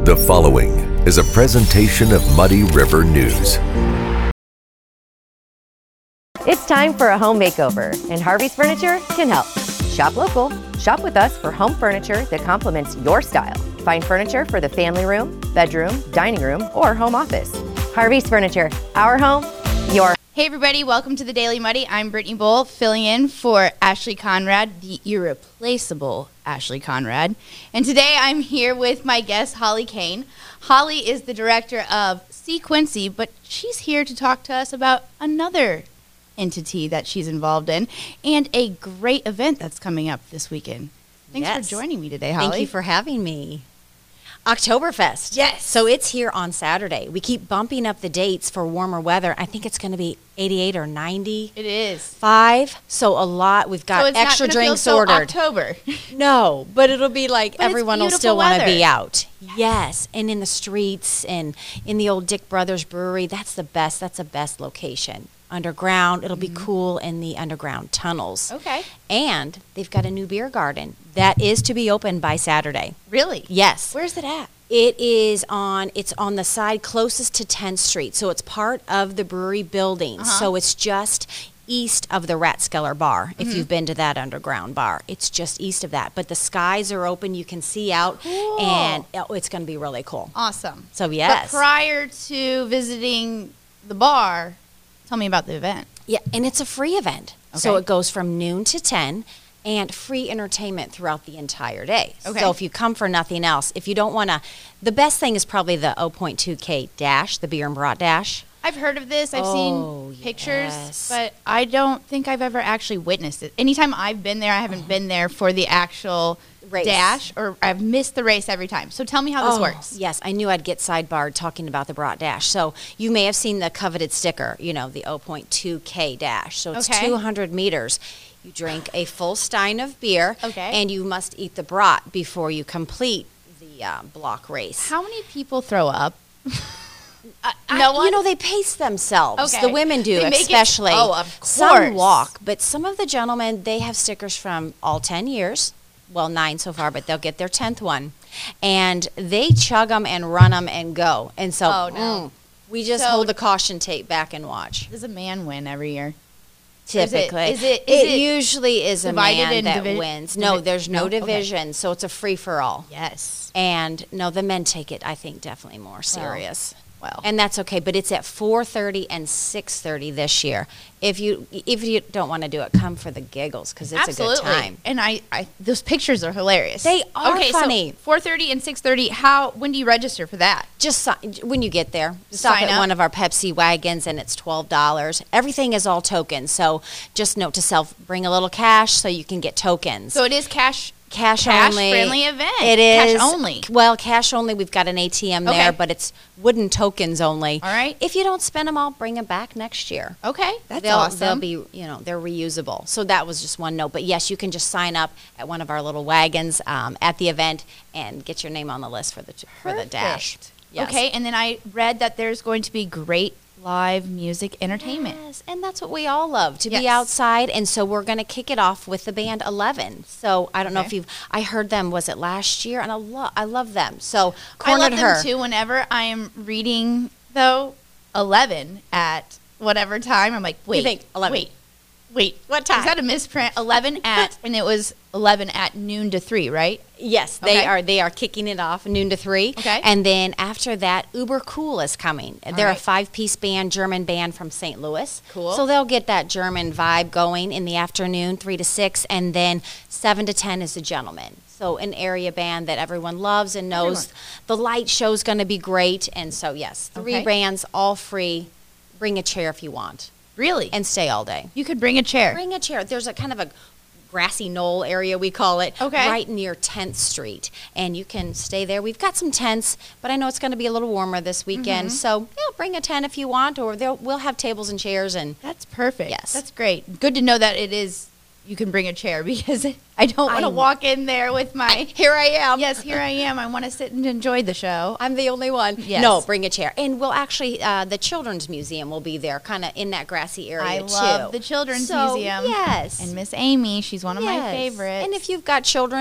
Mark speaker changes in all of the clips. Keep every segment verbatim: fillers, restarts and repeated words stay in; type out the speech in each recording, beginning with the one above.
Speaker 1: The following is a presentation of Muddy River News.
Speaker 2: It's time for a home makeover, and Harvey's Furniture can help. Shop local. Shop with us for home furniture that complements your style. Find furniture for the family room, bedroom, dining room, or home office. Harvey's Furniture. Our home, your.
Speaker 3: Hey everybody, welcome to the Daily Muddy. I'm Brittany Bull, filling in for Ashley Conrad, the irreplaceable Ashley Conrad. And today I'm here with my guest, Holly Kane. Holly is the director of Sequency, but she's here to talk to us about another entity that she's involved in and a great event that's coming up this weekend. Thanks
Speaker 4: Yes.
Speaker 3: for joining me today, Holly.
Speaker 4: Thank you for having me. Oktoberfest.
Speaker 3: Yes.
Speaker 4: So it's here on Saturday. We keep bumping up the dates for warmer weather. I think it's going to be eighty-eight or ninety.
Speaker 3: It is.
Speaker 4: Five. So a lot. We've got
Speaker 3: so it's
Speaker 4: extra
Speaker 3: not gonna
Speaker 4: drinks
Speaker 3: feel so
Speaker 4: ordered.
Speaker 3: October.
Speaker 4: No, but it'll be like
Speaker 3: But it's
Speaker 4: everyone will
Speaker 3: beautiful
Speaker 4: still want to
Speaker 3: weather.
Speaker 4: be out. Yes. And in the streets and in the old Dick Brothers Brewery, that's the best. That's the best location. Underground. It'll be cool in the underground tunnels.
Speaker 3: Okay.
Speaker 4: And they've got a new beer garden that is to be opened by Saturday.
Speaker 3: Really?
Speaker 4: Yes.
Speaker 3: Where's it at?
Speaker 4: It is on, it's on the side closest to tenth Street. So it's part of the brewery building.
Speaker 3: Uh-huh.
Speaker 4: So it's just east of the Ratskeller Bar, if
Speaker 3: Mm-hmm.
Speaker 4: you've been to that underground bar. It's just east of that. But the skies are open. You can see out.
Speaker 3: Cool.
Speaker 4: And oh, it's going to be really cool.
Speaker 3: Awesome.
Speaker 4: So, yes.
Speaker 3: But prior to visiting the bar, tell me about the event.
Speaker 4: Yeah, and it's a free event. So
Speaker 3: Okay.
Speaker 4: it goes from noon to ten. And free entertainment throughout the entire day.
Speaker 3: Okay.
Speaker 4: So if you come for nothing else, if you don't want to, the best thing is probably the zero point two K dash, the beer and brat dash.
Speaker 3: I've heard of this. I've
Speaker 4: Oh,
Speaker 3: seen pictures,
Speaker 4: yes.
Speaker 3: but I don't think I've ever actually witnessed it. Anytime I've been there, I haven't been there for the actual
Speaker 4: Race.
Speaker 3: dash, or I've missed the race every time. So tell me how this
Speaker 4: Oh,
Speaker 3: works.
Speaker 4: Yes, I knew I'd get sidebarred talking about the brat dash. So you may have seen the coveted sticker, you know, the zero point two K dash. So it's
Speaker 3: Okay.
Speaker 4: two hundred meters. You drink a full stein of beer,
Speaker 3: Okay.
Speaker 4: and you must eat the brat before you complete the uh, block race.
Speaker 3: How many people throw up?
Speaker 4: I-
Speaker 3: No one?
Speaker 4: You know, they pace themselves.
Speaker 3: Okay.
Speaker 4: The women do,
Speaker 3: They make it-
Speaker 4: especially.
Speaker 3: oh, of
Speaker 4: Some
Speaker 3: course.
Speaker 4: walk, but some of the gentlemen, they have stickers from all ten years. Well, nine so far, but they'll get their tenth one. And they chug them and run them and go. And so
Speaker 3: Oh, no.
Speaker 4: mm, we just
Speaker 3: So-
Speaker 4: hold the caution tape back and watch.
Speaker 3: Does a man win every year? Is it-
Speaker 4: Typically.
Speaker 3: is it- is it
Speaker 4: usually is a
Speaker 3: divided
Speaker 4: man
Speaker 3: in
Speaker 4: that
Speaker 3: divi-
Speaker 4: wins. No,
Speaker 3: divi-
Speaker 4: there's no,
Speaker 3: no? Okay.
Speaker 4: division. So it's a free-for-all.
Speaker 3: Yes.
Speaker 4: And no, the men take it, I think, definitely more serious.
Speaker 3: Well.
Speaker 4: And that's okay, but it's at four thirty and six thirty this year. If you if you don't want to do it, come for the giggles because it's
Speaker 3: Absolutely.
Speaker 4: a good time.
Speaker 3: And I, I, those pictures are hilarious.
Speaker 4: They are
Speaker 3: okay,
Speaker 4: funny.
Speaker 3: So four thirty and six thirty. How? When do you register for that?
Speaker 4: Just si- when you get there, stop
Speaker 3: Sign
Speaker 4: at
Speaker 3: up.
Speaker 4: one of our Pepsi wagons, and it's twelve dollars. Everything is all tokens, so just note to self: bring a little cash so you can get tokens.
Speaker 3: So it is cash.
Speaker 4: Cash,
Speaker 3: Cash
Speaker 4: only.
Speaker 3: friendly event.
Speaker 4: It is
Speaker 3: Cash only.
Speaker 4: Well, cash only. We've got an A T M there,
Speaker 3: Okay.
Speaker 4: but it's wooden tokens only.
Speaker 3: All right.
Speaker 4: If you don't spend them all, bring them back next year.
Speaker 3: Okay, that's
Speaker 4: they'll,
Speaker 3: awesome.
Speaker 4: They'll be, you know, they're reusable. So that was just one note. But yes, you can just sign up at one of our little wagons um, at the event and get your name on the list for the for the dash.
Speaker 3: Perfect.
Speaker 4: Yes.
Speaker 3: Okay, and then I read that there's going to be great live music entertainment.
Speaker 4: Yes, and that's what we all love, to
Speaker 3: Yes.
Speaker 4: be outside. And so we're going to kick it off with the band Eleven. So I don't know
Speaker 3: Okay.
Speaker 4: if you've, I heard them, was it last year? And I, lo- I love them. So
Speaker 3: I
Speaker 4: cornered
Speaker 3: love
Speaker 4: her.
Speaker 3: them too. Whenever I am reading, though, eleven at whatever time, I'm like, wait,
Speaker 4: think eleven.
Speaker 3: wait, wait.
Speaker 4: What time?
Speaker 3: Is that a misprint? eleven at, and it was eleven at noon to three, right?
Speaker 4: Yes, they
Speaker 3: Okay.
Speaker 4: are. They are kicking it off noon to three.
Speaker 3: Okay.
Speaker 4: And then after that, Uber Cool is coming. They're
Speaker 3: right.
Speaker 4: a five-piece band, German band from Saint Louis.
Speaker 3: Cool.
Speaker 4: So they'll get that German vibe going in the afternoon, three to six, and then seven to ten is the Gentlemen. So an area band that everyone loves and knows.
Speaker 3: Everyone.
Speaker 4: The light show's going to be great. And so yes, three
Speaker 3: Okay.
Speaker 4: bands, all free. Bring a chair if you want,
Speaker 3: Really?
Speaker 4: and stay all day.
Speaker 3: you could bring a chair.
Speaker 4: Bring a chair. There's a kind of a grassy knoll area, we call it,
Speaker 3: Okay.
Speaker 4: right near tenth Street. And you can stay there. We've got some tents, but I know it's going to be a little warmer this weekend.
Speaker 3: Mm-hmm.
Speaker 4: So, yeah, bring a tent if you want, or they'll, we'll have tables and chairs. And
Speaker 3: That's perfect.
Speaker 4: Yes.
Speaker 3: That's great. Good to know that it is, you can bring a chair, because I don't want
Speaker 4: I-
Speaker 3: to walk in there with my,
Speaker 4: here I am.
Speaker 3: yes, here I am. I want to sit and enjoy the show.
Speaker 4: I'm the only one.
Speaker 3: Yes.
Speaker 4: No, bring a chair. And we'll actually, uh, the Children's Museum will be there, kind of in that grassy area,
Speaker 3: I
Speaker 4: too.
Speaker 3: love the Children's
Speaker 4: So,
Speaker 3: Museum.
Speaker 4: Yes.
Speaker 3: And Miss Amy, she's one of my
Speaker 4: Yes.
Speaker 3: favorites.
Speaker 4: And if you've got children,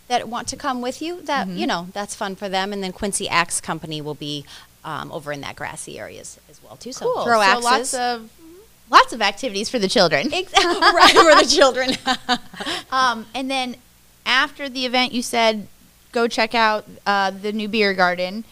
Speaker 4: that want to come with you, that, you know, that's fun for them. And then Quincy Axe Company will be um, over in that grassy areas as well, too. So
Speaker 3: Cool.
Speaker 4: throw
Speaker 3: So
Speaker 4: axes.
Speaker 3: lots of lots of activities for the children.
Speaker 4: Exactly. Right, for the children.
Speaker 3: Um, and then after the event, you said go check out uh, the new beer garden.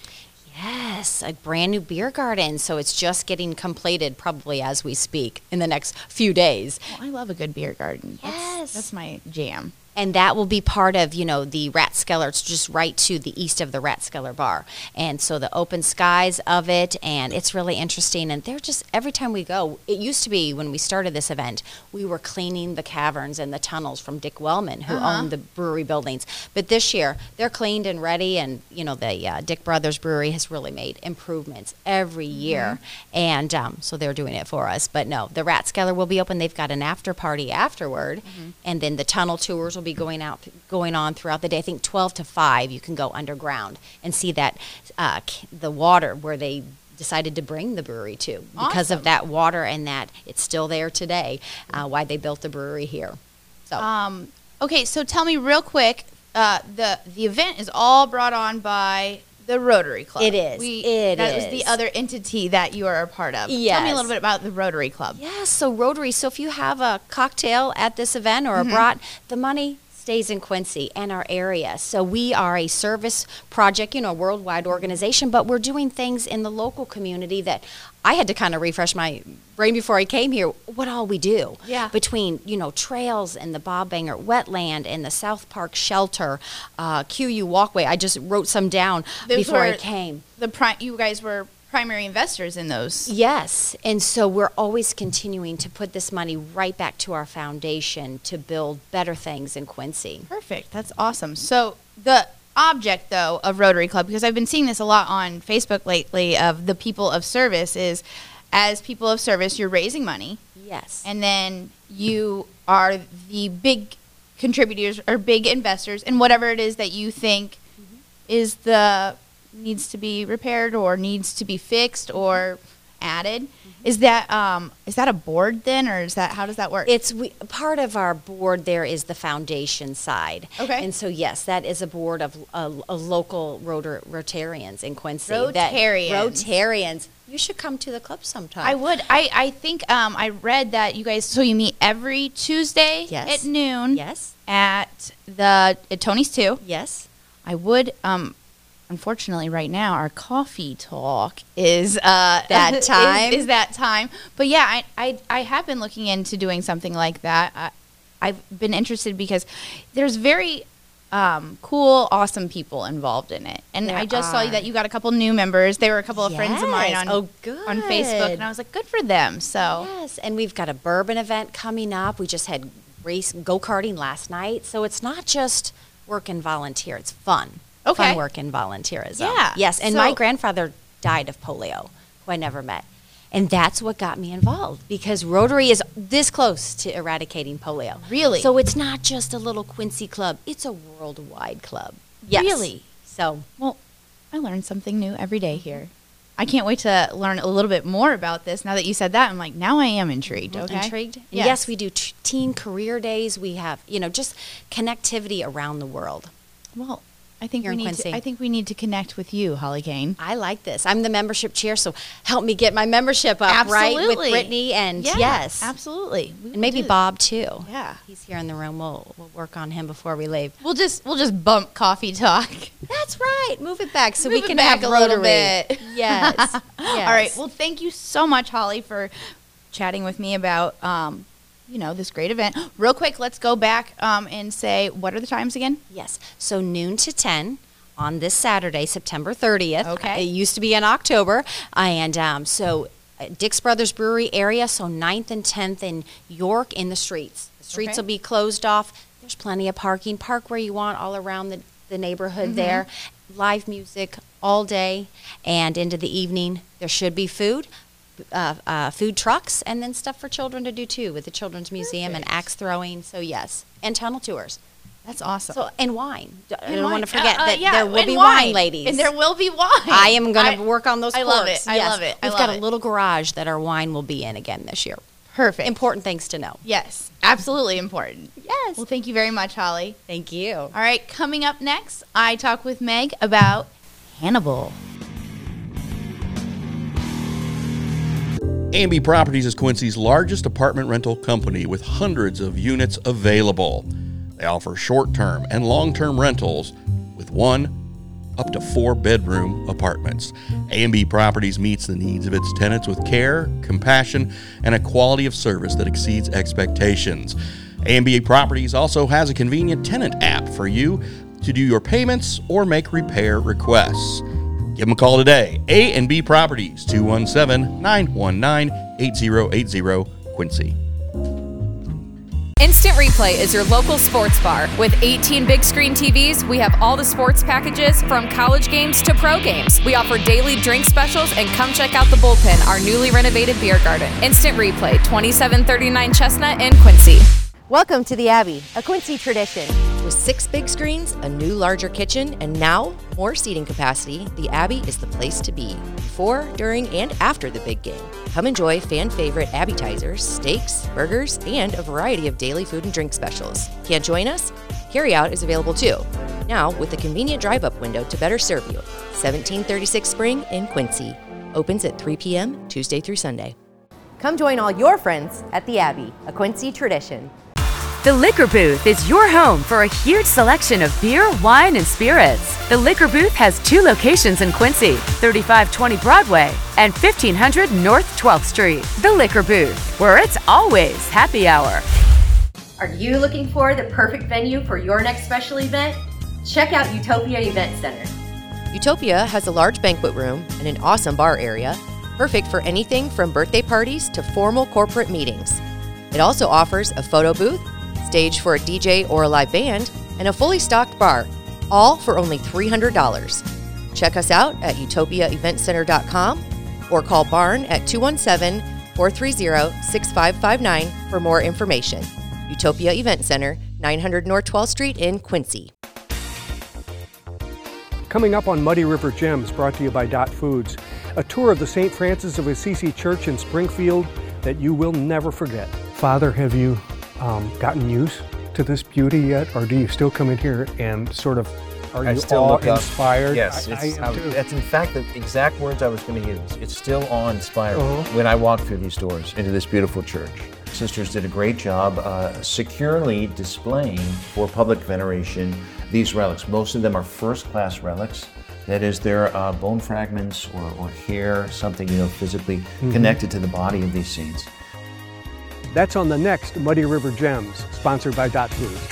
Speaker 4: Yes, a brand new beer garden. So it's just getting completed probably as we speak in the next few days.
Speaker 3: Well, I love a good beer garden. That's,
Speaker 4: Yes.
Speaker 3: that's my jam.
Speaker 4: And that will be part of, you know, the Rathskeller. It's just right to the east of the Rathskeller bar. And so the open skies of it, and it's really interesting. And they're just, every time we go, it used to be when we started this event, we were cleaning the caverns and the tunnels from Dick Wellman, who
Speaker 3: Uh-huh.
Speaker 4: owned the brewery buildings. But this year, they're cleaned and ready. And, you know, the uh, Dick Brothers Brewery has really made improvements every year. And um, so they're doing it for us. But no, the Rathskeller will be open. They've got an after party afterward. And then the tunnel tours will be going out, going on throughout the day. I think twelve to five, you can go underground and see that uh, c- the water where they decided to bring the brewery to because
Speaker 3: Awesome.
Speaker 4: of that water, and that it's still there today. Uh, why they built the brewery here. So
Speaker 3: Um, okay, so tell me real quick. Uh, the the event is all brought on by the Rotary Club.
Speaker 4: It is. It
Speaker 3: that was the
Speaker 4: is.
Speaker 3: other entity that you are a part of. Tell me
Speaker 4: Yes.
Speaker 3: a little bit about the Rotary Club.
Speaker 4: yes, so Rotary. So if you have a cocktail at this event or a brat, the money stays in Quincy and our area. So we are a service project, you know, a worldwide organization, but we're doing things in the local community that I had to kind of refresh my brain before I came here. What all we do
Speaker 3: Yeah.
Speaker 4: between, you know, trails and the Bob Banger wetland and the South Park shelter, uh, Q U walkway. I just wrote some down
Speaker 3: Those
Speaker 4: before I
Speaker 3: were
Speaker 4: came.
Speaker 3: The pri- you guys were primary investors in those.
Speaker 4: Yes, and so we're always continuing to put this money right back to our foundation to build better things in Quincy.
Speaker 3: Perfect. That's awesome. So the object, though, of Rotary Club, because I've been seeing this a lot on Facebook lately, of the people of service, is as people of service, you're raising money,
Speaker 4: Yes.
Speaker 3: and then you are the big contributors or big investors in whatever it is that you think is the needs to be repaired or needs to be fixed or added. Is that um is that a board then, or is that how does that work?
Speaker 4: It's we, part of our board there is the foundation side.
Speaker 3: Okay.
Speaker 4: And so, yes, that is a board of uh, uh, local Rotar- Rotarians in Quincy. that-
Speaker 3: Rotarians.
Speaker 4: Rotarians. You should come to the club sometime.
Speaker 3: I would. I, I think um, I read that you guys, so you meet every Tuesday
Speaker 4: Yes.
Speaker 3: at noon
Speaker 4: Yes.
Speaker 3: at the at Tony's too.
Speaker 4: Yes.
Speaker 3: I would. Um, unfortunately, right now our coffee talk is uh,
Speaker 4: That
Speaker 3: is-
Speaker 4: time?
Speaker 3: is, that time. But yeah, I, I I have been looking into doing something like that. I, I've been interested because there's very um, cool, awesome people involved in it. And
Speaker 4: There
Speaker 3: I just saw
Speaker 4: are.
Speaker 3: that you got a couple new members. There were a couple of friends of mine
Speaker 4: Yes.
Speaker 3: on
Speaker 4: Oh, good.
Speaker 3: on Facebook, and I was like, good for them. So.
Speaker 4: Yes, and we've got a bourbon event coming up. We just had race go-karting last night. So it's not just work and volunteer. It's fun.
Speaker 3: Okay.
Speaker 4: Fun work and volunteerism.
Speaker 3: Yeah.
Speaker 4: Yes, and my
Speaker 3: So-
Speaker 4: grandfather died of polio, who I never met. And that's what got me involved, because Rotary is this close to eradicating polio.
Speaker 3: Really?
Speaker 4: So it's not just a little Quincy club. It's a worldwide club. Yes.
Speaker 3: Really?
Speaker 4: So
Speaker 3: Well, I learn something new every day here. I can't wait to learn a little bit more about this. Now that you said that, I'm like, now I am intrigued. Okay.
Speaker 4: intrigued? And
Speaker 3: Yes.
Speaker 4: yes, we do t- teen career days. We have, you know, just connectivity around the world.
Speaker 3: Well, I think
Speaker 4: Here
Speaker 3: we
Speaker 4: in
Speaker 3: need
Speaker 4: Quincy.
Speaker 3: to. I think we need to connect with you, Holly Kane.
Speaker 4: I like this. I'm the membership chair, so help me get my membership up, right? With
Speaker 3: Absolutely.
Speaker 4: Brittany and
Speaker 3: Yeah,
Speaker 4: yes.
Speaker 3: absolutely. We will
Speaker 4: And maybe
Speaker 3: do-
Speaker 4: Bob too.
Speaker 3: Yeah.
Speaker 4: He's here in the room. We'll we'll work on him before we leave.
Speaker 3: We'll just we'll just bump coffee talk.
Speaker 4: That's right. Move it back so
Speaker 3: Move
Speaker 4: we
Speaker 3: it
Speaker 4: can
Speaker 3: back
Speaker 4: have
Speaker 3: a little
Speaker 4: Rotary.
Speaker 3: bit.
Speaker 4: Yes. yes.
Speaker 3: All right. Well, thank you so much, Holly, for chatting with me about um, you know, this great event. Real quick, let's go back um, and say what are the times again?
Speaker 4: Yes. So noon to ten on this Saturday, September thirtieth.
Speaker 3: Okay.
Speaker 4: It used to be in October. And um, so uh, Dick's Brothers Brewery area, so ninth and tenth in York in the streets. The streets
Speaker 3: Okay.
Speaker 4: will be closed off. There's plenty of parking. Park where you want all around the, the neighborhood
Speaker 3: Mm-hmm.
Speaker 4: there. Live music all day and into the evening. There should be food. Uh, uh, food trucks, and then stuff for children to do too, with the Children's Museum and
Speaker 3: Perfect.
Speaker 4: axe throwing. So yes, and tunnel tours.
Speaker 3: That's awesome.
Speaker 4: So and wine. D- I
Speaker 3: And
Speaker 4: don't
Speaker 3: wine.
Speaker 4: want to forget
Speaker 3: Uh, uh,
Speaker 4: that
Speaker 3: yeah,
Speaker 4: there will
Speaker 3: and
Speaker 4: be wine, ladies.
Speaker 3: And there will be wine.
Speaker 4: I am going
Speaker 3: I-
Speaker 4: to work on those.
Speaker 3: I love
Speaker 4: corks.
Speaker 3: it. I
Speaker 4: Yes.
Speaker 3: love it. I
Speaker 4: We've
Speaker 3: love
Speaker 4: got
Speaker 3: it.
Speaker 4: a little garage that our wine will be in again this year.
Speaker 3: Perfect.
Speaker 4: important things to know.
Speaker 3: Yes, absolutely important.
Speaker 4: Yes.
Speaker 3: Well, thank you very much, Holly.
Speaker 4: Thank you.
Speaker 3: All right, coming up next, I talk with Meg about Hannibal.
Speaker 5: A and B Properties is Quincy's largest apartment rental company with hundreds of units available. They offer short-term and long-term rentals with one up to four bedroom apartments. A and B Properties meets the needs of its tenants with care, compassion, and a quality of service that exceeds expectations. A and B Properties also has a convenient tenant app for you to do your payments or make repair requests. Give them a call today. A and B Properties, two one seven, nine one nine, eight zero eight zero, Quincy.
Speaker 6: Instant Replay is your local sports bar. With eighteen big screen T Vs, we have all the sports packages from college games to pro games. We offer daily drink specials, and come check out the Bullpen, our newly renovated beer garden. Instant Replay, twenty-seven thirty-nine Chestnut in Quincy.
Speaker 2: Welcome to the Abbey, a Quincy tradition. With six big screens, a new larger kitchen, and now more seating capacity, the Abbey is the place to be before, during, and after the big game. Come enjoy fan favorite appetizers, steaks, burgers, and a variety of daily food and drink specials. Can't join us? Carryout is available too. Now with a convenient drive-up window to better serve you. seventeen thirty-six Spring in Quincy. Opens at three p.m. Tuesday through Sunday. Come join all your friends at the Abbey, a Quincy tradition.
Speaker 7: The Liquor Booth is your home for a huge selection of beer, wine, and spirits. The Liquor Booth has two locations in Quincy, thirty-five twenty Broadway and fifteen hundred North twelfth Street. The Liquor Booth, where it's always happy hour.
Speaker 2: Are you looking for the perfect venue for your next special event? Check out Utopia Event Center. Utopia has a large banquet room and an awesome bar area, perfect for anything from birthday parties to formal corporate meetings. It also offers a photo booth, stage for a D J or a live band, and a fully stocked bar, all for only three hundred dollars. Check us out at utopia event center dot com or call Barn at two one seven, four three zero, six five five nine for more information. Utopia Event Center, nine hundred North twelfth Street in Quincy.
Speaker 8: Coming up on Muddy River Gems, brought to you by Dot Foods, a tour of the Saint Francis of Assisi Church in Springfield that you will never forget. Father, have you um, gotten used to this beauty yet, or do you still come in here and sort of, are
Speaker 9: I
Speaker 8: you
Speaker 9: still
Speaker 8: all
Speaker 9: look up.
Speaker 8: inspired?
Speaker 9: Yes,
Speaker 8: I,
Speaker 9: it's,
Speaker 8: I am
Speaker 9: I-
Speaker 8: too.
Speaker 9: that's in fact the exact words I was going to use. It's still awe-inspiring
Speaker 8: Uh-huh.
Speaker 9: when I walk through these doors into this beautiful church. Sisters did a great job uh, securely displaying for public veneration these relics. Most of them are first-class relics. That is, they're uh, bone fragments or, or hair, something you know physically
Speaker 8: Mm-hmm.
Speaker 9: connected to the body of these saints.
Speaker 8: That's on the next Muddy River Gems, sponsored by Dot Foods.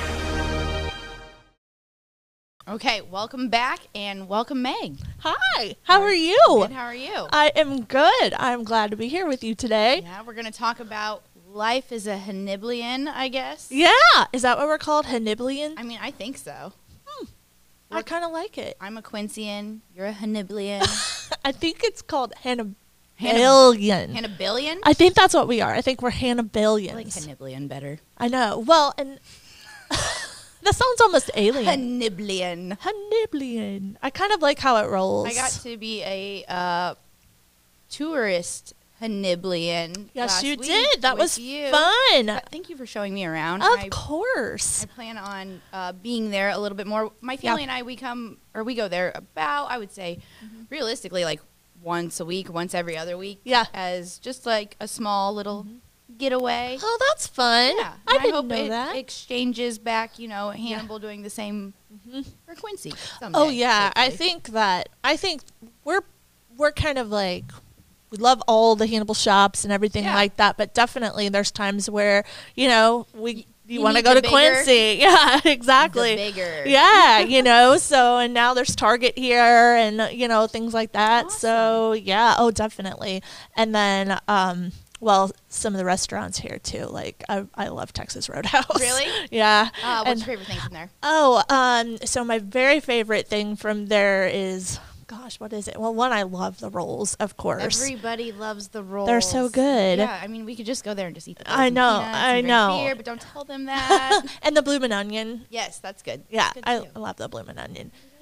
Speaker 3: Okay, welcome back and welcome Meg.
Speaker 10: Hi, how are you?
Speaker 3: Good, how are you?
Speaker 10: I am good. I'm glad to be here with you today.
Speaker 3: Yeah, we're going to talk about life as a Hanniblian, I guess.
Speaker 10: Yeah, is that what we're called? Hanniblian?
Speaker 3: I mean, I think so.
Speaker 10: I kind of like it.
Speaker 3: I'm a Quincean. You're a Hanniblian.
Speaker 10: I think it's called Hannibalian.
Speaker 3: Hannibilian?
Speaker 10: I think that's what we are. I think we're Hannibalians.
Speaker 3: I like Hanniblian better.
Speaker 10: I know. Well, and that sounds almost alien.
Speaker 3: Hanniblian.
Speaker 10: Hanniblian. I kind of like how it rolls.
Speaker 3: I got to be a uh, tourist Hanniblian.
Speaker 10: Yes,
Speaker 3: last
Speaker 10: you
Speaker 3: week
Speaker 10: did. That
Speaker 3: with
Speaker 10: was
Speaker 3: you.
Speaker 10: fun.
Speaker 3: But thank you for showing me around.
Speaker 10: Of
Speaker 3: I,
Speaker 10: course.
Speaker 3: I plan on uh, being there a little bit more. My family
Speaker 10: Yeah.
Speaker 3: and I, we come or we go there about, I would say,
Speaker 10: Mm-hmm.
Speaker 3: realistically, like once a week, once every other week.
Speaker 10: Yeah.
Speaker 3: As just like a small little getaway.
Speaker 10: Oh, that's fun.
Speaker 3: Yeah,
Speaker 10: I
Speaker 3: and
Speaker 10: didn't
Speaker 3: hope
Speaker 10: know
Speaker 3: it
Speaker 10: that.
Speaker 3: exchanges back. You know, Hannibal doing the same for Quincy. Someday,
Speaker 10: Oh yeah, I
Speaker 3: hopefully.
Speaker 10: think that I think we're we're kind of like we love all the Hannibal shops and everything
Speaker 3: Yeah.
Speaker 10: like that, but definitely there's times where you know we you,
Speaker 3: you
Speaker 10: want to
Speaker 3: need
Speaker 10: go
Speaker 3: the
Speaker 10: to
Speaker 3: bigger-
Speaker 10: Quincy, yeah, exactly,
Speaker 3: The bigger.
Speaker 10: yeah, you know. So and now there's Target here and uh, you know things like that. So yeah, oh definitely, and then um. Well, some of the restaurants here too. Like I, I love Texas Roadhouse.
Speaker 3: Really?
Speaker 10: Yeah.
Speaker 3: Uh, what's
Speaker 10: And-
Speaker 3: your favorite thing from there?
Speaker 10: Oh, um, so my very favorite thing from there is, gosh, what is it? Well, one, I love the rolls, of course.
Speaker 3: Everybody loves the rolls.
Speaker 10: They're so good.
Speaker 3: Yeah, I mean, we could just go there and just eat the rolls
Speaker 10: I
Speaker 3: and
Speaker 10: know,
Speaker 3: peanuts
Speaker 10: I
Speaker 3: and drink
Speaker 10: know.
Speaker 3: beer, but don't tell them that.
Speaker 10: And the bloomin' onion.
Speaker 3: Yes, that's good.
Speaker 10: Yeah,
Speaker 3: That's good
Speaker 10: I
Speaker 3: too.
Speaker 10: love the bloomin' onion.
Speaker 3: Like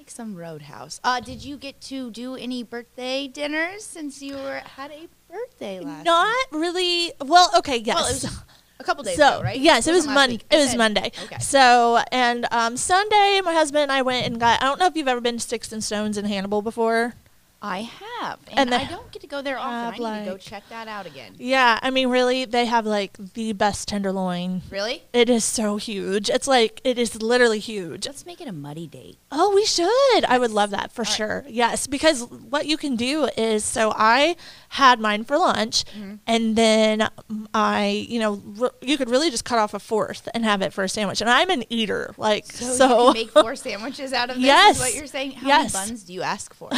Speaker 3: like some Roadhouse. Uh, did you get to do any birthday dinners since you were had a birthday last
Speaker 10: Not
Speaker 3: week?
Speaker 10: really. Well, okay, yes.
Speaker 3: Well, it was a couple days
Speaker 10: so,
Speaker 3: ago, right?
Speaker 10: Yes, it was
Speaker 3: wasn't last
Speaker 10: Monday.
Speaker 3: week. I
Speaker 10: It was
Speaker 3: said-
Speaker 10: Monday.
Speaker 3: Okay.
Speaker 10: So, and um, Sunday, my husband and I went and got. I don't know if you've ever been to Sticks and Stones in Hannibal before.
Speaker 3: I have, and,
Speaker 10: And they
Speaker 3: I don't get to go there often. I
Speaker 10: have,
Speaker 3: need to go
Speaker 10: like-
Speaker 3: check that out again.
Speaker 10: Yeah, I mean, really, they have like the best tenderloin.
Speaker 3: Really?
Speaker 10: It is so huge. It's like it is literally huge.
Speaker 3: Let's make it a muddy date.
Speaker 10: Oh, we should. I would love that for
Speaker 3: All right.
Speaker 10: sure. Yes, because what you can do is so I had mine for lunch,
Speaker 3: Mm-hmm.
Speaker 10: and then I, you know, r- you could really just cut off a fourth and have it for a sandwich. And I'm an eater, like
Speaker 3: So,
Speaker 10: so.
Speaker 3: you can make four sandwiches out of this.
Speaker 10: Yes.
Speaker 3: Is what you're saying? How
Speaker 10: Yes.
Speaker 3: many buns do you ask for?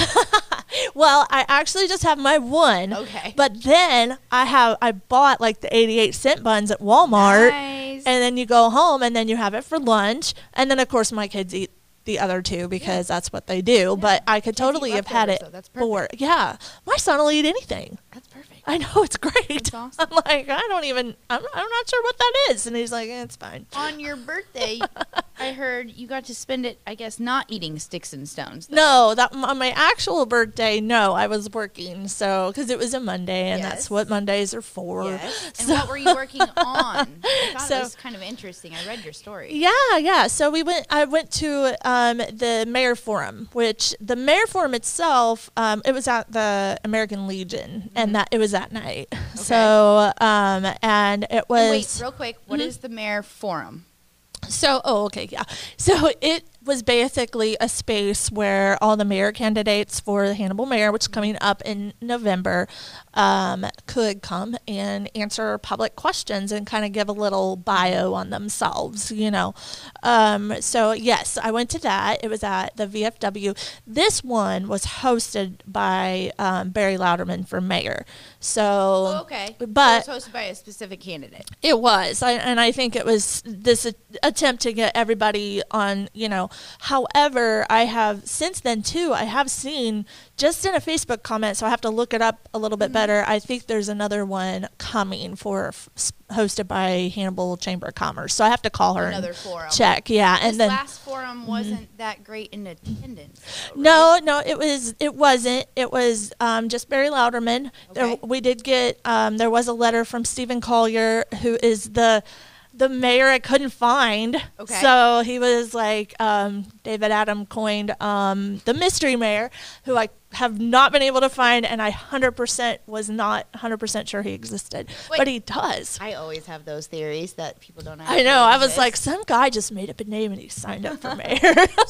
Speaker 10: Well, I actually just have my one.
Speaker 3: Okay.
Speaker 10: But then I have I bought like the eighty-eight cent buns at Walmart,
Speaker 3: Nice.
Speaker 10: and then you go home and then you have it for lunch, and then of course my kids eat the other two because that's what they do. But I could
Speaker 3: Kids eat
Speaker 10: totally have had
Speaker 3: leftovers,
Speaker 10: it
Speaker 3: though. That's
Speaker 10: for yeah. My son will eat anything.
Speaker 3: That's perfect.
Speaker 10: I know, it's great.
Speaker 3: That's awesome.
Speaker 10: I'm like, I don't even, I'm, I'm not sure what that is. And he's like, eh, it's fine.
Speaker 3: On your birthday, I heard you got to spend it, I guess, not eating Sticks and Stones. though.
Speaker 10: No, that on my actual birthday, no, I was working. So, because it was a Monday, and
Speaker 3: Yes.
Speaker 10: that's what Mondays are for.
Speaker 3: Yes. And
Speaker 10: So-
Speaker 3: what were you working on? I thought
Speaker 10: So-
Speaker 3: it was kind of interesting. I read your story.
Speaker 10: Yeah, yeah. So we went. I went to um, the Mayor Forum, which the Mayor Forum itself, um, it was at the American Legion, and that it was that night. So, um, and it was.
Speaker 3: And wait, real quick, what
Speaker 10: Mhm.
Speaker 3: is the Mayor Forum?
Speaker 10: So, oh, okay, yeah. So it was basically a space where all the mayor candidates for the Hannibal mayor, which is coming up in November, um, could come and answer public questions and kind of give a little bio on themselves, you know. Um, so, yes, I went to that. It was at the V F W. This one was hosted by um, Barry Louderman for mayor. So,
Speaker 3: Oh, okay.
Speaker 10: but
Speaker 3: so it was hosted by a specific candidate.
Speaker 10: it was, I, and I think it was this a- attempt to get everybody on, you know. However, I have since then too. I have seen just in a Facebook comment, so I have to look it up a little bit better. I think there's another one coming for f- s- hosted by Hannibal Chamber of Commerce. So I have to call her
Speaker 3: Another
Speaker 10: and
Speaker 3: forum.
Speaker 10: check. Yeah,
Speaker 3: This
Speaker 10: and then
Speaker 3: last forum wasn't that great in attendance. though,
Speaker 10: no,
Speaker 3: right?
Speaker 10: no, it was it wasn't. It was um, just Barry Louderman. There,
Speaker 3: Okay.
Speaker 10: we did get um, there was a letter from Stephen Collier, who is the the mayor I couldn't find.
Speaker 3: Okay.
Speaker 10: So he was like um, David Adam coined um, the mystery mayor, who I have not been able to find, and I one hundred percent was not one hundred percent sure he existed,
Speaker 3: Wait.
Speaker 10: but he does.
Speaker 3: I always have those theories that people don't.
Speaker 10: I
Speaker 3: actually
Speaker 10: know. I was
Speaker 3: exist.
Speaker 10: like, some guy just made up a name and he signed up for mayor.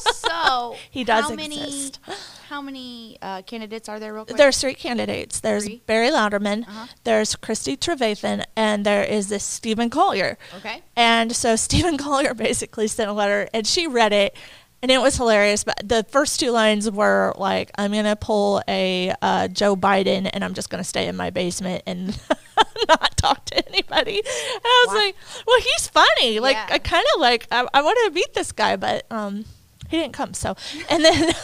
Speaker 3: So
Speaker 10: He does
Speaker 3: how many,
Speaker 10: exist.
Speaker 3: How many uh, candidates are there? Real quick.
Speaker 10: There's three candidates. There's
Speaker 3: Three?
Speaker 10: Barry Louderman,
Speaker 3: Uh-huh.
Speaker 10: there's Christy Trevathan, and there is this Stephen Collier.
Speaker 3: Okay.
Speaker 10: And so Stephen Collier basically sent a letter, and she read it, and it was hilarious. But the first two lines were like, "I'm gonna pull a uh, Joe Biden, and I'm just gonna stay in my basement and not talk to anybody." And I was
Speaker 3: Wow.
Speaker 10: like, "Well, he's funny. Like,
Speaker 3: Yeah.
Speaker 10: I kind of like, I, I want to meet this guy, but um." He didn't come, so and then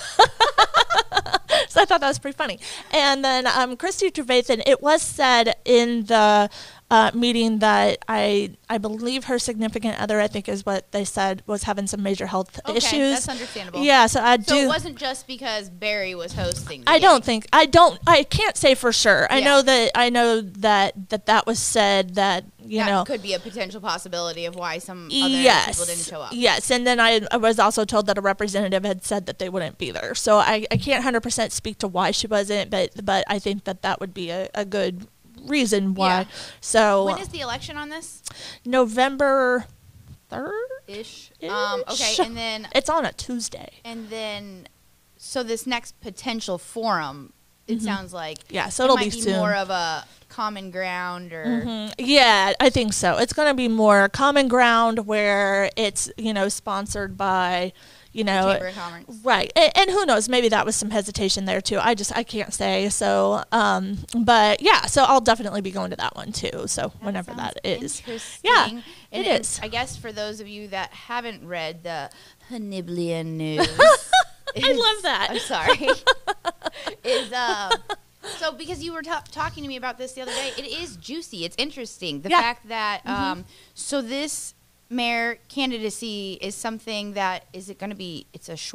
Speaker 10: so I thought that was pretty funny. And then um, Christy Trevathan, it was said in the uh, meeting that I I believe her significant other, I think is what they said, was having some major health
Speaker 3: Okay,
Speaker 10: issues.
Speaker 3: that's understandable.
Speaker 10: Yeah, so I
Speaker 3: So
Speaker 10: do.
Speaker 3: it wasn't just because Barry was hosting. the
Speaker 10: I don't
Speaker 3: gig.
Speaker 10: think I don't I can't say for sure. I
Speaker 3: Yeah.
Speaker 10: know that I know that that that was said that you
Speaker 3: that
Speaker 10: know
Speaker 3: could be a potential possibility of why some other
Speaker 10: yes,
Speaker 3: people didn't show up.
Speaker 10: Yes, and then I, I was also told that a representative had said that they wouldn't be there. So I, I can't one hundred percent speak to why she wasn't, but but I think that that would be a, a good reason why.
Speaker 3: Yeah.
Speaker 10: So
Speaker 3: When is the election on this?
Speaker 10: November third?
Speaker 3: Ish. Um, okay,
Speaker 10: Ish.
Speaker 3: and then
Speaker 10: It's on a Tuesday.
Speaker 3: and then, so this next potential forum, it sounds like
Speaker 10: Yeah, so
Speaker 3: it
Speaker 10: it'll
Speaker 3: might
Speaker 10: be
Speaker 3: be
Speaker 10: soon.
Speaker 3: more of a common ground or
Speaker 10: Mhm. Yeah, I think so. It's going to be more common ground where it's, you know, sponsored by, you know,
Speaker 3: Chamber of Commerce.
Speaker 10: right. And, and who knows, maybe that was some hesitation there too. I just, I can't say. So, um, but yeah, so I'll definitely be going to that one too. So whenever
Speaker 3: sounds
Speaker 10: that is.
Speaker 3: interesting.
Speaker 10: Yeah,
Speaker 3: And
Speaker 10: it
Speaker 3: and
Speaker 10: is.
Speaker 3: I guess for those of you that haven't read the Hanniblian news,
Speaker 10: I love that.
Speaker 3: I'm sorry. is uh, so because you were ta- talking to me about this the other day, it is juicy. It's interesting the
Speaker 10: Yeah.
Speaker 3: fact that um, so this mayor candidacy is something that is it going to be? It's a short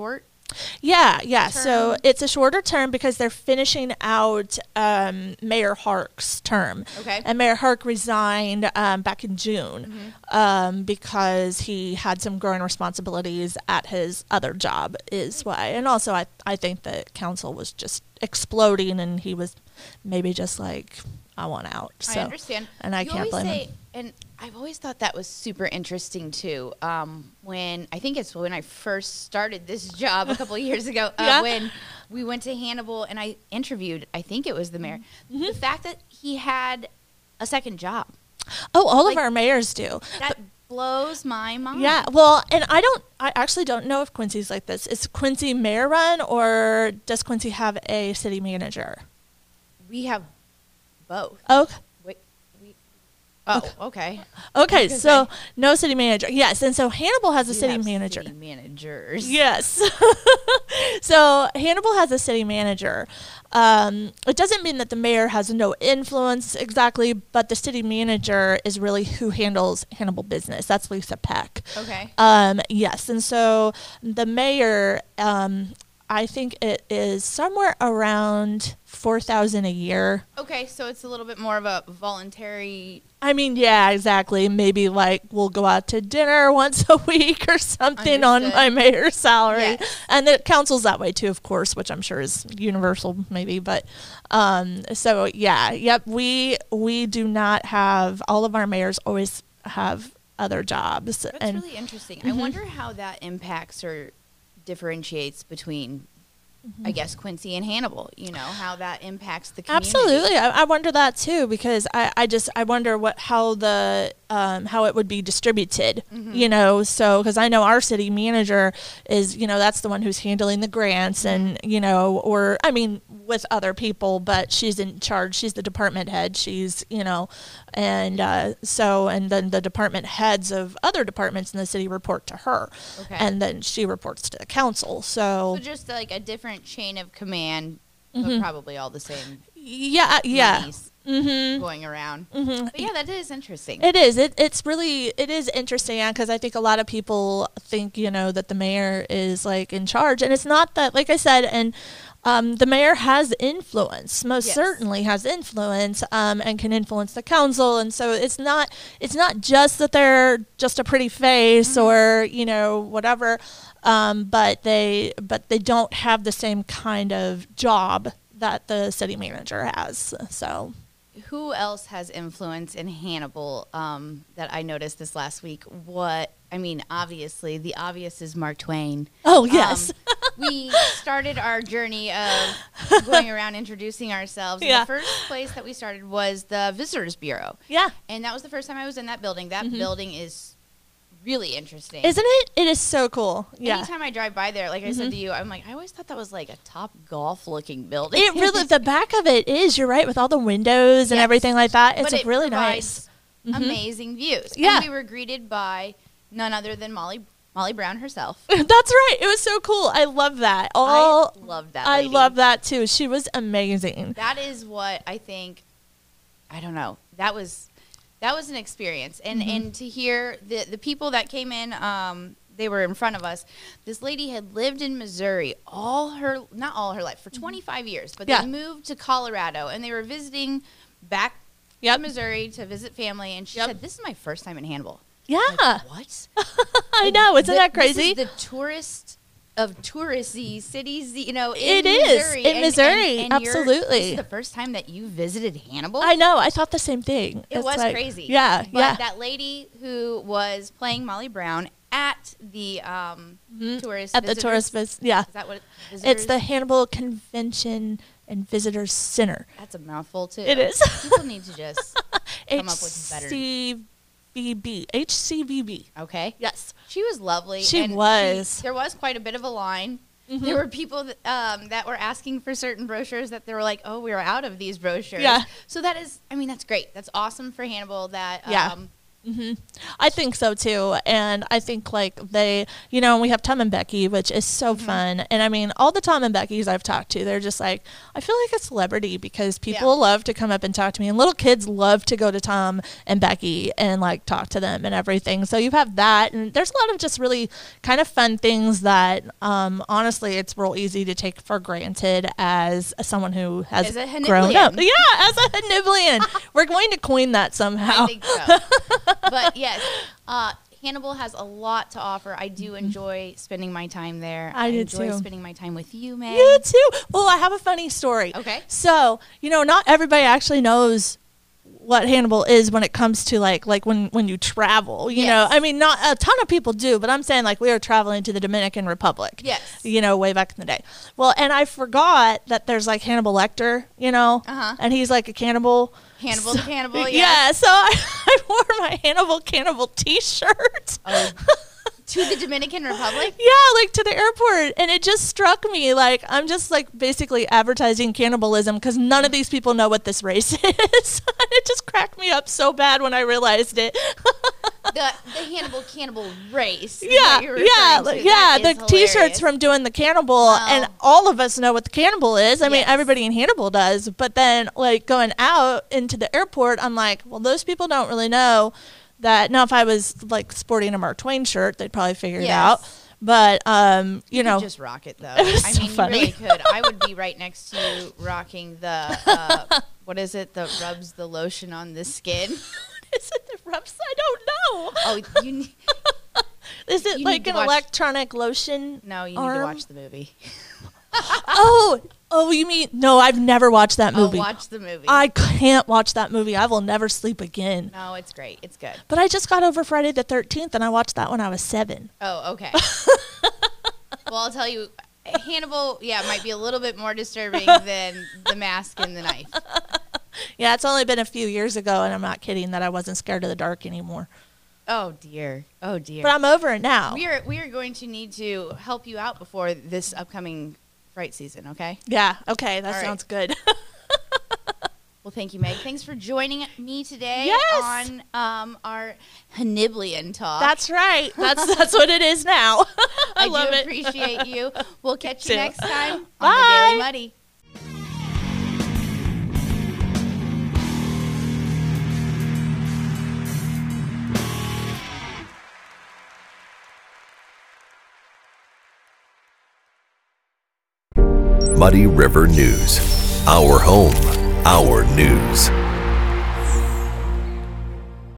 Speaker 10: Yeah, yeah. So
Speaker 3: term?
Speaker 10: it's a shorter term because they're finishing out um, Mayor Hark's term.
Speaker 3: Okay.
Speaker 10: And Mayor Hark resigned um, back in June
Speaker 3: Mm-hmm.
Speaker 10: um, because he had some growing responsibilities at his other job is why. And also I, I think the council was just exploding and he was maybe just like, I want out. So,
Speaker 3: I understand.
Speaker 10: And I
Speaker 3: you
Speaker 10: can't
Speaker 3: always
Speaker 10: blame
Speaker 3: say,
Speaker 10: him.
Speaker 3: And I've always thought that was super interesting too. Um, when I think it's when I first started this job a couple of years ago, uh,
Speaker 10: Yeah.
Speaker 3: when we went to Hannibal and I interviewed, I think it was the mayor.
Speaker 10: Mm-hmm.
Speaker 3: The fact that he had a second job,
Speaker 10: Oh, all
Speaker 3: like-
Speaker 10: of our mayors do.
Speaker 3: that blows my mind.
Speaker 10: Yeah, well, and I don't, I actually don't know if Quincy's like this. Is Quincy mayor run or does Quincy have a city manager?
Speaker 3: We have both.
Speaker 10: Oh,
Speaker 3: Wait, we, oh, okay.
Speaker 10: okay,
Speaker 3: Because
Speaker 10: so
Speaker 3: I-
Speaker 10: no city manager. Yes, and so Hannibal has a
Speaker 3: We
Speaker 10: city
Speaker 3: have
Speaker 10: manager.
Speaker 3: City managers.
Speaker 10: Yes. So Hannibal has a city manager. Um, it doesn't mean that the mayor has no influence exactly, but the city manager is really who handles Hannibal business. That's Lisa Peck.
Speaker 3: Okay.
Speaker 10: Um, yes, and so the mayor, um, I think it is somewhere around four thousand a year.
Speaker 3: Okay, so it's a little bit more of a voluntary.
Speaker 10: I mean, yeah, exactly. Maybe like we'll go out to dinner once a week or something on
Speaker 3: Understood.
Speaker 10: my mayor's salary.
Speaker 3: Yes.
Speaker 10: And the council's that way too, of course, which I'm sure is universal maybe. But um, so yeah, yep, we we do not have, all of our mayors always have other jobs.
Speaker 3: That's
Speaker 10: and
Speaker 3: really interesting. I
Speaker 10: Mhm.
Speaker 3: wonder how that impacts or differentiates between, I guess, Quincy and Hannibal. You know, how that impacts the community.
Speaker 10: Absolutely, I, I wonder that too because I, I just I wonder what how the um, how it would be distributed.
Speaker 3: Mm-hmm.
Speaker 10: You know, so because I know our city manager is, you know, that's the one who's handling the grants and, you know, or I mean with other people, but she's in charge. She's the department head. She's, you know, and uh, so and then the department heads of other departments in the city report to her,
Speaker 3: Okay.
Speaker 10: and then she reports to the council. So,
Speaker 3: So just like a different chain of command,
Speaker 10: Mm-hmm.
Speaker 3: but probably all the same.
Speaker 10: yeah, yeah.
Speaker 3: monies
Speaker 10: Mm-hmm.
Speaker 3: going around.
Speaker 10: Mm-hmm.
Speaker 3: But yeah, that is interesting.
Speaker 10: It is. It, it's really, it is interesting because I think a lot of people think, you know, that the mayor is like in charge. And it's not that, like I said, and um, the mayor has influence, most
Speaker 3: Yes.
Speaker 10: certainly has influence um, and can influence the council. And so it's not, it's not just that they're just a pretty face or, you know, whatever. Um, but they, but they don't have the same kind of job that the city manager has. So.
Speaker 3: Who else has influence in Hannibal um, that I noticed this last week? What I mean, obviously, the obvious is Mark Twain.
Speaker 10: Oh, yes.
Speaker 3: Um, we started our journey of going around introducing ourselves. And
Speaker 10: Yeah.
Speaker 3: the first place that we started was the Visitors Bureau.
Speaker 10: Yeah.
Speaker 3: And that was the first time I was in that building. That building is really interesting.
Speaker 10: Isn't it? It is so cool. Yeah.
Speaker 3: Anytime I drive by there, like I said to you, I'm like, I always thought that was like a Top Golf looking building.
Speaker 10: It really, the back of it is, you're right, with all the windows and
Speaker 3: Yes.
Speaker 10: everything like that. It's
Speaker 3: But
Speaker 10: a
Speaker 3: it
Speaker 10: really
Speaker 3: provides
Speaker 10: nice. Mhm.
Speaker 3: amazing views.
Speaker 10: Yeah.
Speaker 3: And we were greeted by none other than Molly Molly Brown herself.
Speaker 10: That's right. It was so cool. I love that. All,
Speaker 3: I love that
Speaker 10: I
Speaker 3: lady.
Speaker 10: love that too. She was amazing.
Speaker 3: That is what I think. I don't know. That was that was an experience, and
Speaker 10: Mm-hmm.
Speaker 3: and to hear the the people that came in. Um, they were in front of us. This lady had lived in Missouri all her, not all her life, for twenty-five years, but
Speaker 10: Mm-hmm. Yeah.
Speaker 3: they moved to Colorado, and they were visiting back
Speaker 10: Yep.
Speaker 3: to Missouri to visit family, and she
Speaker 10: Yep.
Speaker 3: said, "This is my first time in Hannibal."
Speaker 10: Yeah.
Speaker 3: Like, what?
Speaker 10: I know. Isn't
Speaker 3: Th-
Speaker 10: that crazy?
Speaker 3: This is the tourist of touristy cities, you know,
Speaker 10: It
Speaker 3: in
Speaker 10: is,
Speaker 3: Missouri.
Speaker 10: in Missouri,
Speaker 3: you're-
Speaker 10: absolutely.
Speaker 3: This is the first time that you visited Hannibal?
Speaker 10: I know. I thought the same thing.
Speaker 3: It
Speaker 10: It's
Speaker 3: was
Speaker 10: like-
Speaker 3: crazy.
Speaker 10: Yeah.
Speaker 3: But
Speaker 10: yeah.
Speaker 3: that lady who was playing Molly Brown at the um, tourist
Speaker 10: At the
Speaker 3: visitors-
Speaker 10: tourist vis- yeah.
Speaker 3: Is that what it,
Speaker 10: It's
Speaker 3: visitors?
Speaker 10: the Hannibal Convention and Visitors Center.
Speaker 3: That's a mouthful too.
Speaker 10: It is.
Speaker 3: People need to just come up with better.
Speaker 10: H C V B. H C V B.
Speaker 3: Okay.
Speaker 10: Yes.
Speaker 3: She was lovely.
Speaker 10: She
Speaker 3: and
Speaker 10: was.
Speaker 3: there was quite a bit of a line.
Speaker 10: Mm-hmm.
Speaker 3: There were people that, um, that were asking for certain brochures that they were like, "Oh, we are out of these brochures."
Speaker 10: Yeah.
Speaker 3: So that is, I mean, that's great. That's awesome for Hannibal. That
Speaker 10: Yeah.
Speaker 3: um,
Speaker 10: Mm-hmm. I think so too, and I think like they, you know, we have Tom and Becky, which is so mm-hmm. fun. And I mean, all the Tom and Beckys I've talked to, they're just like, I feel like a celebrity because people yeah. love to come up and talk to me, and little kids love to go to Tom and Becky and like talk to them and everything. So you have that, and there's a lot of just really kind of fun things that, um, honestly, it's real easy to take for granted as someone who has
Speaker 3: as a
Speaker 10: grown up. Yeah, as a Haniblian. We're going to coin that somehow.
Speaker 3: I think so. But yes, uh, Hannibal has a lot to offer. I do enjoy spending my time there.
Speaker 10: I, I do
Speaker 3: enjoy
Speaker 10: too.
Speaker 3: spending my time with you, Meg.
Speaker 10: You too. Well, I have a funny story.
Speaker 3: Okay.
Speaker 10: So, you know, not everybody actually knows what Hannibal is when it comes to like like when when you travel, you yes. know. I mean, not a ton of people do, but I'm saying like we were traveling to the Dominican Republic.
Speaker 3: Yes.
Speaker 10: You know, way back in the day. Well, and I forgot that there's like Hannibal Lecter, you know,
Speaker 3: uh-huh.
Speaker 10: and he's like a cannibal.
Speaker 3: Hannibal
Speaker 10: so,
Speaker 3: the Cannibal, yeah.
Speaker 10: Yeah, so I, I wore my Hannibal Cannibal t-shirt.
Speaker 3: Oh. To the Dominican Republic?
Speaker 10: Yeah, like to the airport. And it just struck me like I'm just like basically advertising cannibalism because none of these people know what this race is. And it just cracked me up so bad when I realized it.
Speaker 3: the the Hannibal Cannibal race.
Speaker 10: Yeah, yeah,
Speaker 3: to.
Speaker 10: yeah.
Speaker 3: That
Speaker 10: The T-shirts from doing the cannibal, wow. and all of us know what the cannibal is. I yes. mean, everybody in Hannibal does. But then, like going out into the airport, I'm like, well, those people don't really know that. Now, if I was like sporting a Mark Twain shirt, they'd probably figure yes. it out. But um, you,
Speaker 3: you
Speaker 10: know,
Speaker 3: could just rock it though.
Speaker 10: It was
Speaker 3: I
Speaker 10: so
Speaker 3: mean,
Speaker 10: funny.
Speaker 3: you really could. I would be right next to you, rocking the uh, what is it? The rubs the lotion on the skin.
Speaker 10: What is it? The rubs? I don't know.
Speaker 3: Oh, you. Need,
Speaker 10: is it
Speaker 3: you
Speaker 10: like an
Speaker 3: watch,
Speaker 10: electronic lotion?
Speaker 3: No, you
Speaker 10: arm?
Speaker 3: need to watch the movie.
Speaker 10: oh, oh, you mean no? I've never watched that movie.
Speaker 3: Oh, watch the movie.
Speaker 10: I can't watch that movie. I will never sleep again.
Speaker 3: No, it's great. It's good.
Speaker 10: But I just got over Friday the thirteenth, and I watched that when I was seven.
Speaker 3: Oh, okay. Well, I'll tell you, Hannibal, yeah, might be a little bit more disturbing than The Mask and the Knife.
Speaker 10: Yeah, it's only been a few years ago, and I'm not kidding that I wasn't scared of the dark anymore.
Speaker 3: Oh dear, oh dear.
Speaker 10: But I'm over it now.
Speaker 3: We are we are going to need to help you out before this upcoming fright season, okay?
Speaker 10: Yeah, okay, that
Speaker 3: All
Speaker 10: sounds
Speaker 3: right.
Speaker 10: good.
Speaker 3: Well, thank you, Meg. Thanks for joining me today
Speaker 10: yes.
Speaker 3: on um, our Haniblian talk.
Speaker 10: That's right. That's that's what it is now. I,
Speaker 3: I
Speaker 10: love
Speaker 3: do
Speaker 10: it.
Speaker 3: appreciate you. We'll catch you
Speaker 10: too.
Speaker 3: next time
Speaker 10: Bye.
Speaker 3: on the Daily Muddy.
Speaker 1: Muddy River News. Our home, our news.